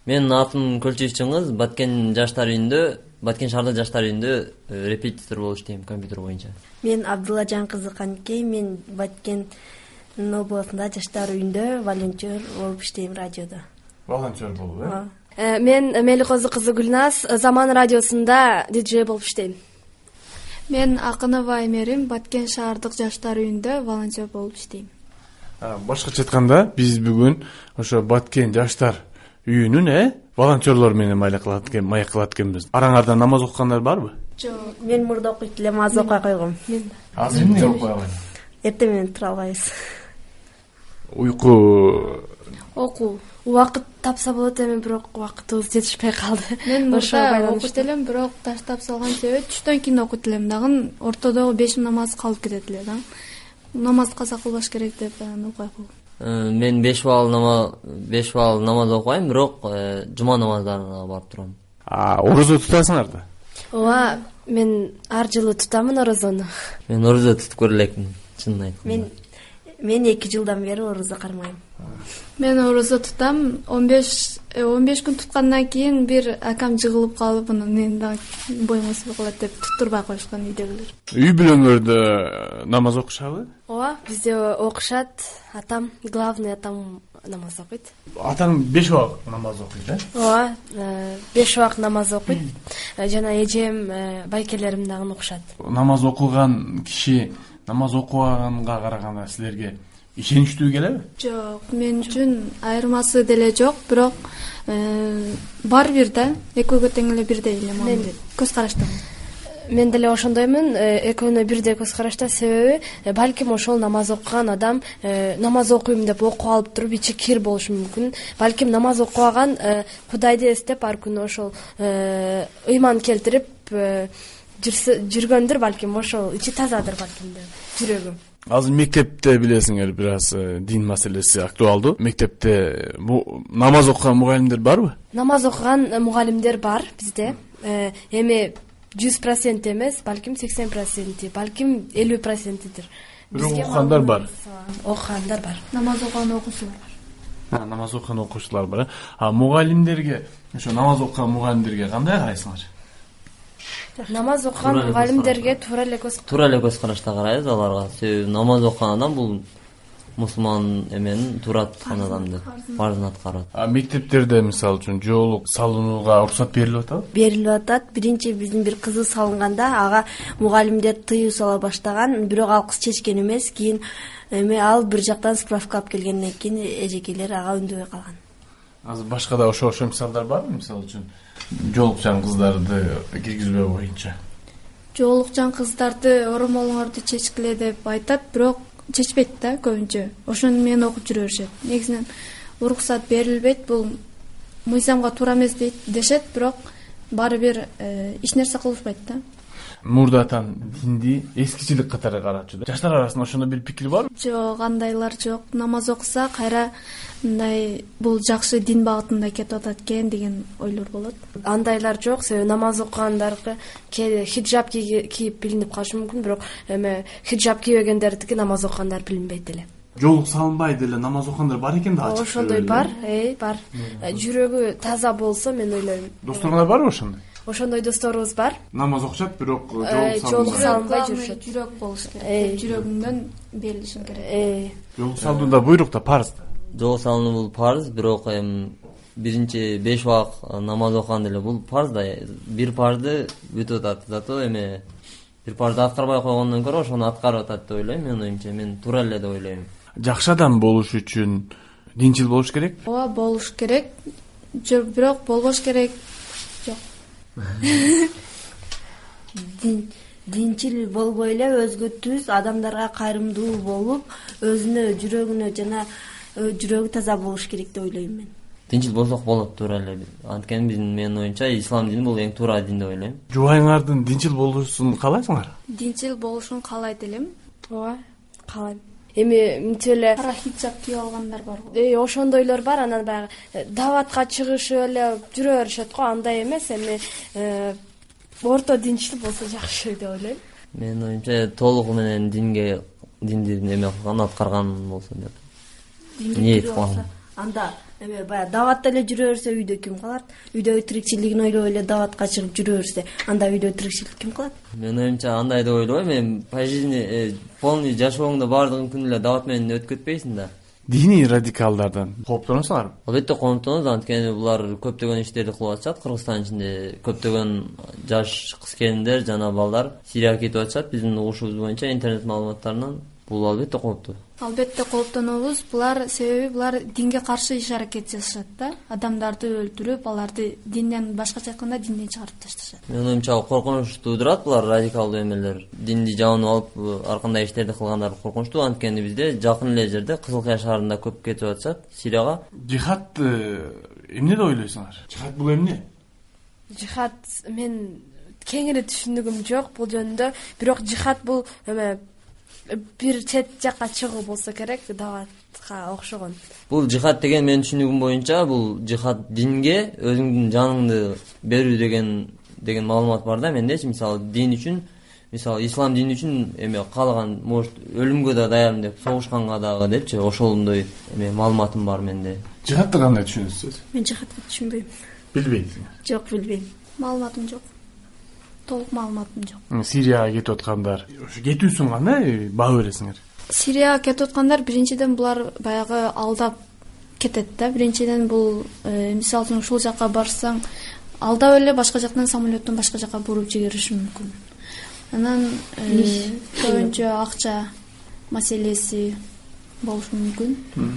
Менин атым Көлчү Чыңгыз, Баткен жаштар үйүндө, Баткен шаардык жаштар үйүндө репетитор болуп иштейм компьютер боюнча. Мен Абдуллажан кызы Канкей, мен Баткен областында жаштар үйүндө волонтер болуп иштейм, радиодо. Волонтер болуп, Мен Меликозу кызы Гүлназ, Заман радиосунда диджей болуп иштейм. Мен Акынова Аймерим, Баткен шаардык жаштар үйүндө волонтер болуп иштейм. Башкача айтканда, биз бүгүн ошо Баткен жаштар үйүнүн волонтерлор менен маек кылат экенбиз. Араңарда намаз окугандар барбы? Жок. Мен мурда окуйт элем, азыр окуй койгом. Азыр эмне окуй албайм? Эртең менен тура албайбыз. Уйку Окуу. Убакыт тапса болот эми, бирок убакытыбыз жетишпей калды. Мен мурда окуйт элем, бирок таштап салган себеби түштөн кийин окуйт элем дагы, ортодогу 5 намаз калып кетет эле да. Намаз каза кылбаш керек деп окуй койгом. Мен 5 бал намаз окуйм, бирок жума намаздарына барып турам. Орозо тутасыңар да? Ооба, мен ар жылы тутамын орозону. Мен орозо тутуп көрө элекмин, чынын айтканда. Мен 2 жылдан бери орозо кармайм. Мен орозо тутам, 15 күн туткандан кийин бир акам жыгылып калып, мен да боюм өсүп калат деп туттурбай коюшкан үйдөгүлөр. Үй бүлөңөрдө намаз окушабы? Ооба, бизде окушат. Атам, главный атам намаз окуйт. Атаң 5 убакыт намаз окуйт, Ооба, 5 убакыт намаз окуйт. Жана эжем, байкелерим дагы окушат. Намаз окуган киши намаз окубаганга караганда силерге ишеничтүү келеби? Жок, мен үчүн айырмасы деле жок, бирок бар бир да, экөөгө тең эле бирдей эле мамиле, көз караштан. Мен деле ошондоймун, экөөнө бирдей көз карашта, себеби балким ошол намаз окуган адам намаз окуйм деп окуп алып туруп ичи кир болушу мүмкүн. Балким намаз окубаган Кудайды эстеп ар күнү ошол ыйман келтирип жүргөндүр, балким ошол ичи тазадыр, балким жүрөгү. Азыр мектепте билесиңер, бир аз дин маселеси актуалдуу. Мектепте намаз окуган мугалимдер барбы? Намаз окуган мугалимдер бар бизде. Эми 100% эмес, балким 80%, балким 50%дир. Бирок окугандар бар. Окугандар бар. Намаз окуган окуучулар бар. Намаз окуган окуучулар бар. Мугалимдерге, ошо намаз окуган мугалимдерге кандай карайсыңар? Намаз окуган мугалимдерге туура эле көз карашта карайбыз аларга. Себеби намаз окуган адам бул мусулман эменин туура туткан адамды, парзын аткарат. Мектептерде мисалы үчүн жоолук салынууга уруксат берилип атабы? Берилип атат. Биринчи биздин бир кызы салынганда ага мугалимдер тыюу сала баштаган, бирок ал кыз чечкен эмес. Кийин эми ал бир жактан справка алып келгенден кийин эжекелер ага үндөбөй калган. Азыр башка да ошо мисалдар барбы? Мисалы үчүн жоолукчан кыздарды киргизбөө боюнча. Жоолукчан кыздарды оромолуңарды чечкиле деп айтат, бирок чечпейт да көбүнчө. Ошону менен окуп жүрө беришет. Негизинен уруксат берилбейт, бул мыйзамга туура эмес дешет, бирок баары бир эч нерсе кылышпайт да. Мурдатан динди эскичилик катары карачу да. Жаштар арасында ошондой бир пикир барбы? Жок, андайлар жок. Намаз окуса кайра мындай бул жакшы дин багытында кетип атат экен деген ойлор болот. Андайлар жок, себеби намаз окугандарга хиджаб кийип билинип калышы мүмкүн, бирок эми хиджаб кийбегендердики намаз окугандар билинбейт эле. Жоолук салынбай деле намаз окугандар бар экен да, ачык. Ошондой бар, бар. Жүрөгү таза болсо, мен ойлойм. Досторуңар барбы ошондой? Ошондой досторубуз бар. Намаз окушат, бирок жоолук салынбай жүрүшөт. Жүрөк болуш керек. Жүрөгүңдөн берилишин керек. Жоолук салууда буйрук да, парз да. Жоолук салынуу бул парз, бирок биринчи 5 убак намаз окуган деле бул парз да. Бир парзды бүтүп атат, зато эми бир парзды аткарбай койгондон көрө ошону аткарып атат деп ойлойм. Мен оюмча, мен туура эле деп ойлойм. Жакшы адам болуш үчүн динчил болуш керек? Ооба, болуш керек. Бирок болбош керек. Жок. Динчил болбой эле өзгө түз адамдарга кайрымдуу болуп, өзүнө жүрөгүнө жана жүрөгү таза болуш керек деп ойлойм мен. Динчил болсок болот, туура эле. Анткени менин оюмча ислам дини бул эң туура дин деп ойлойм. Жубайыңардын динчил болушун каалайсыңар? Динчил болушун каалайт элем. Ооба, каалайм. Эми мынтип эле кара хиджаб кийип алгандар барбы? Ошондойлор бар, анан баягы даватка чыгышып эле жүрө беришет го, андай эмес. Эми орто динчил болсо жакшы деп ойлойм. Менин оюмча толугу менен динди эме кылган, аткарган болсо деп. Ниет кылган. анда эме баягы даватта эле жүрө берсе үйдө ким калат? Үйдөгү тирикчилигин ойлоп эле даватка чыгып жүрө берсе, анда үйдө тирикчилик ким кылат? Менин оюмча андай деп ойлойм. Мен по жизни полный жашооңдо баардыгын күн эле дават менен өткөтпөйсүң да. Диний радикалдардан кооптоносуңарбы? Албетте кооптонобуз, анткени булар көптөгөн иштерди кылып атышат. Кыргызстан ичинде көптөгөн жаш кыз келиндер жана балдар Сирияга кетип атышат. Биздин угушубуз боюнча интернет маалыматтарынан бул албетте кооптуу. Албетте кооптонобуз. Булар себеби булар динге каршы иш аракет жасашат да. Адамдарды өлтүрүп, аларды динден башкача айтканда динден чыгарып ташташат. Менин оюмча коркунуч туудурат булар радикалдуу эмелер. Динди жабынып алып ар кандай иштерди кылгандар коркунучтуу, анткени бизде жакын эле жерде Кызылкая шаарында көп кетип атышат Сирияга. Жихад эмне деп ойлойсуңар? Жихад бул эмне? Жихад мен кеңири түшүндүгүм жок бул жөнүндө. Бирок жихад бул эме бир чет жакка чыгуу болсо керек, даватка окшогон. Бул жихад деген менин түшүнүгүм боюнча бул жихад динге өзүңдүн жаныңды берүү деген маалымат бар да мендечи. Мисалы дин үчүн, мисалы ислам дини үчүн эме каалаган может өлүмгө да даярмын деп, согушканга дагы депчи, ошондой эме маалыматым бар менде. Жихадты кандай түшүнөсүз? Мен жихадты түшүнбөйм. Билбейсиңер? Жок, билбейм. Маалыматым жок. Толук маалыматым жок. Сирияга кетип аткандар, ошо кетүүсүн кандай баа бересиңер? Сирияга кетип аткандар биринчиден булар баягы алдап кетет да. Биринчиден бул мисалы үчүн ушул жакка барсаң, алдап эле башка жактан самолеттон башка жакка буруп жибериши мүмкүн. Анан көбүнчө акча маселеси болушу мүмкүн.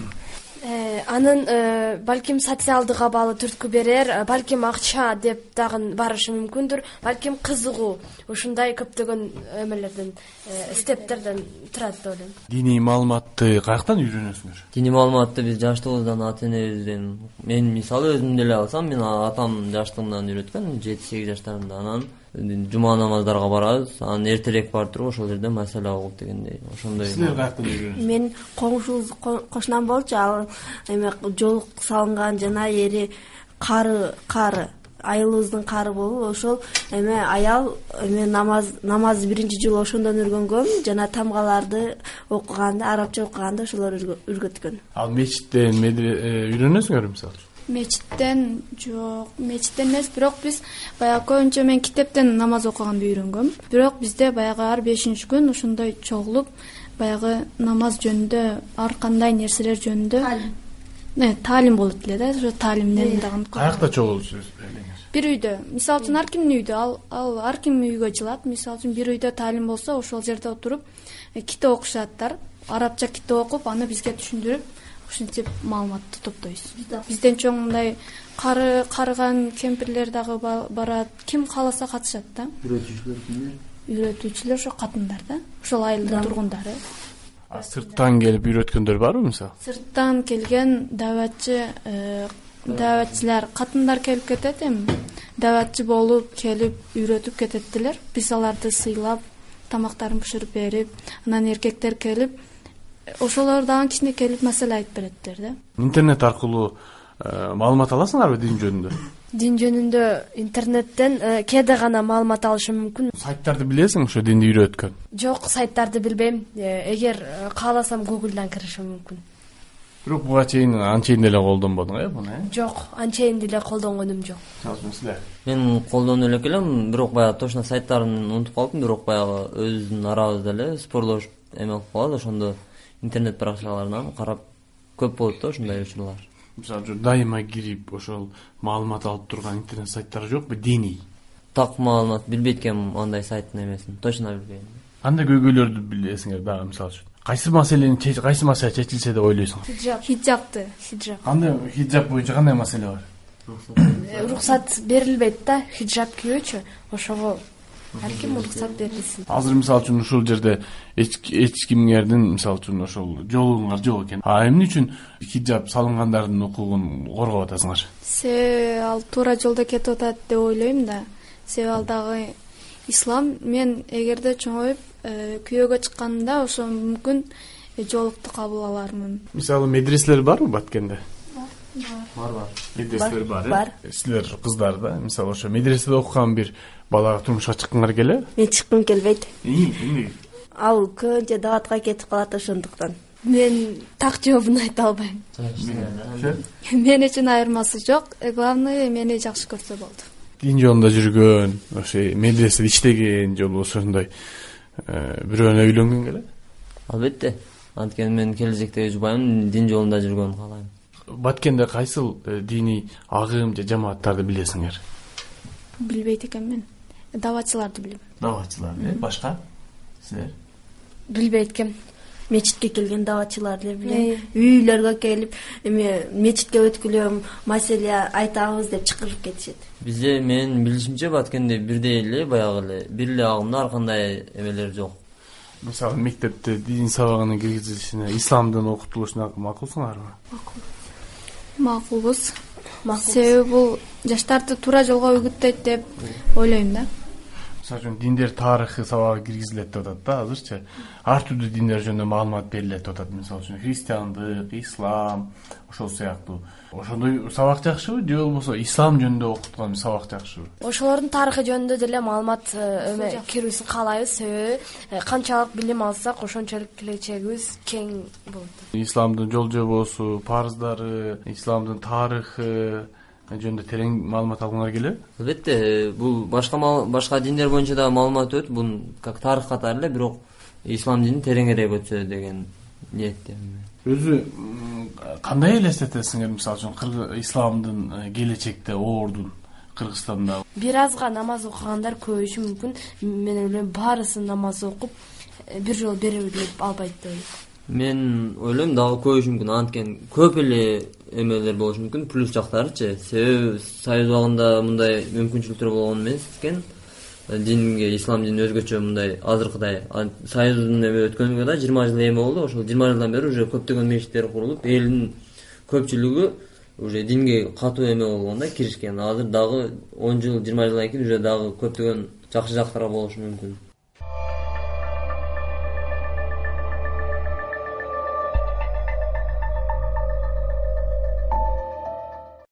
Анын балким социалдык абалы түрткү берер, балким акча деп дагы барышы мүмкүндүр, балким кызыгуу, ушундай көптөгөн эмелерден, стептерден турат деп ойлойм. Диний маалыматты каяктан үйрөнөсүңөр? Диний маалыматты биз жаштыгыбыздан ата-энебизден. Мен мисалы өзүмдү эле алсам, мен атам жаштыгымдан үйрөткөн, 7-8 жаштарымда. Анан жума намаздарга барабыз, анан эртерээк барып туруп ошол жерде маселе угуп дегендей. Ошондой. Силер каяктан үйрөнөсүңөр? Мен кошунам болчу, ал эме жол салынган жана ери кары айылыбыздын кары болуп, ошол эме аял эме намаз биринчи жолу ошондон үйрөнгөм, жана тамгаларды окуганды, арабча окуганды ошолор үйрөткөн. Ал мечиттен үйрөнөсүңөр мисалы? Мечиттен жок, мечиттен эмес, бирок биз баягы көбүнчө мен китептен намаз окуганды үйрөнгөм. Бирок бизде баягы ар 5-күн ошондой чогулуп, баягы намаз жөнүндө, ар кандай нерселер жөнүндө таалим болот эле да, ошо таалимден дагы. Каякта чогулушуңуз? Бир үйдө, мисалы үчүн ар кимдин үйдө, ал ар ким үйгө жылат. Мисалы үчүн бир үйдө таалим болсо, ошол жерде отуруп китеп окушаттар. Арабча китеп окуп, аны бизге түшүндүрүп, ушинтип маалыматты топтойбуз. Бизден чоң мындай карыган кемпирлер дагы барат, ким кааласа катышат да. Үйрөтүүчүлөр ошо катындар да, ошол айылдын тургундары. Сырттан келип үйрөткөндөр барбы мисалы? Сырттан келген дааватчылар, катындар келип кетет эми. Дааватчы болуп келип үйрөтүп кететтилер. Биз аларды сыйлап, тамактарын бышырып берип, анан эркектер келип, ошолор дагы кичине келип маселе айтып береттер да. Интернет аркылуу маалымат аласыңарбы дин жөнүндө? Дин жөнүндө интернеттен кээде гана маалымат алышым мүмкүн. Сайттарды билесиң ошо динди үйрөткөн? Жок, сайттарды билбейм. Эгер кааласам Google'дан киришим мүмкүн. Бирок буга чейин анчейин деле колдонбодуң, буну? Жок, анчейин деле колдонгонум жок. Силер? Мен колдонуп эле келем, бирок баягы точно сайттарын унутуп калдым, бирок баягы өзүбүздүн арабызда эле спорлошуп эме кылып калат, ошондо интернет баракчаларынан карап көп болот да ушундай учурлар. Мисалы дайыма кирип ошол маалымат алып турган интернет сайттар жокпу, диний? Так маалымат билбейт экенмин андай сайттын эмесин, точно билбейм. Кандай көйгөйлөрдү билесиңер дагы мисалы үчүн? Кайсы маселе чечилсе деп ойлойсуңар? Хиджаб. Кандай хиджаб боюнча кандай маселе бар? Уруксат берилбейт да, хиджаб кийүүчү. Ошого ар ким уруксат берилсин. Азыр мисалы үчүн ушул жерде эч кимдердин мисалы үчүн ошол жолуңар жок экен. Эмне үчүн хиджаб салынгандардын укугун коргоп атасыңар? Себеби ал туура жолдо кетип атат деп ойлойм да. Себеби ал дагы ислам. Мен эгерде чоңоюп күйөөгө чыкканда ошо мүмкүн жоолукту кабыл алармын. Мисалы медреселер барбы Баткенде? Бар. Медреселер бар. Бар. Силер кыздар да, мисалы ошо медреседе окуган бир балага турмушка чыккыңар келеби? Мен чыккым келбейт. Эмне? Ал көбүнчө даватка кетип калат ошондуктан. мен так жообун айта албайм. Мен үчүн айырмасы жок. Главное мени жакшы көрсө болду. Дин жолунда жүргөн, ошо медреседе иштеген жолу ошондой бирөөнө үйлөнгүң келет? Албетте. Анткени мен келечекте жубайым, дин жолунда жүргөнү каалайм. Баткенде кайсыл диний агым же жамааттарды билесиңер? Билбейт экенмин. Давачыларды билем. Давачылар, башка? Силер? Билбейт экем. Мечитке келген давачыларды билем. Үйлөргө келип, эме мечитке өткүлөм, маселе айтабыз деп чакырып кетишет. Бизде менин билишимче Баткенде бирдей эле, баягы эле бир эле агымда ар кандай эмелер жок. Мисалы, мектепте дин сабагынын киргизилишине, исламдын окутулушуна макулсуңарбы? Макулбуз. Себеби бул жаштарды туура жолго үгүттөйт деп ойлойм да. Мисалы үчүн диндер тарыхы сабагы киргизилет деп атат да азырчы. Ар түрдүү диндер жөнүндө маалымат берилет деп атат. Мисалы үчүн христиандык, ислам, ошол сыяктуу. Ошондой сабак жакшыбы же болбосо ислам жөнүндө окуткан сабак жакшыбы? Ошолордун тарыхы жөнүндө деле маалымат кирүүсүн каалайбыз. Себеби канчалык билим алсак, ошончолук келечегибиз кең болот. Исламдын жол жобосу, парыздары, исламдын тарыхы жөнүндө терең маалымат алгыңар келеби? Албетте, бул башка диндер боюнча да маалымат өт, бул как тарых катары эле, бирок ислам динин тереңирээк өтсө деген ниеттемин. Өзү кандай элестетесиңер, мисалы үчүн исламдын келечекте ордун Кыргызстанда? Бир азга намаз окугандар көбөйүшү мүмкүн. Мен ойлойм баарысы намаз окуп бир жолу берилип албайт деп. Мен ойлойм дагы көбөйүшү мүмкүн, анткени көп эле эмелер болушу мүмкүн, плюс жактарычы. Себеби Союз убагында мындай мүмкүнчүлүктөр болгон эмес экен. Динге, ислам дини өзгөчө мындай азыркыдай. Союздун эме өткөнүгө да 20 жыл эме болду. Ошол 20 жылдан бери уже көптөгөн мечиттер курулуп, элдин көпчүлүгү уже динге катуу эме болгондо киришкен. Азыр дагы 10 жыл, 20 жылдан кийин уже дагы көптөгөн жакшы жактар болушу мүмкүн.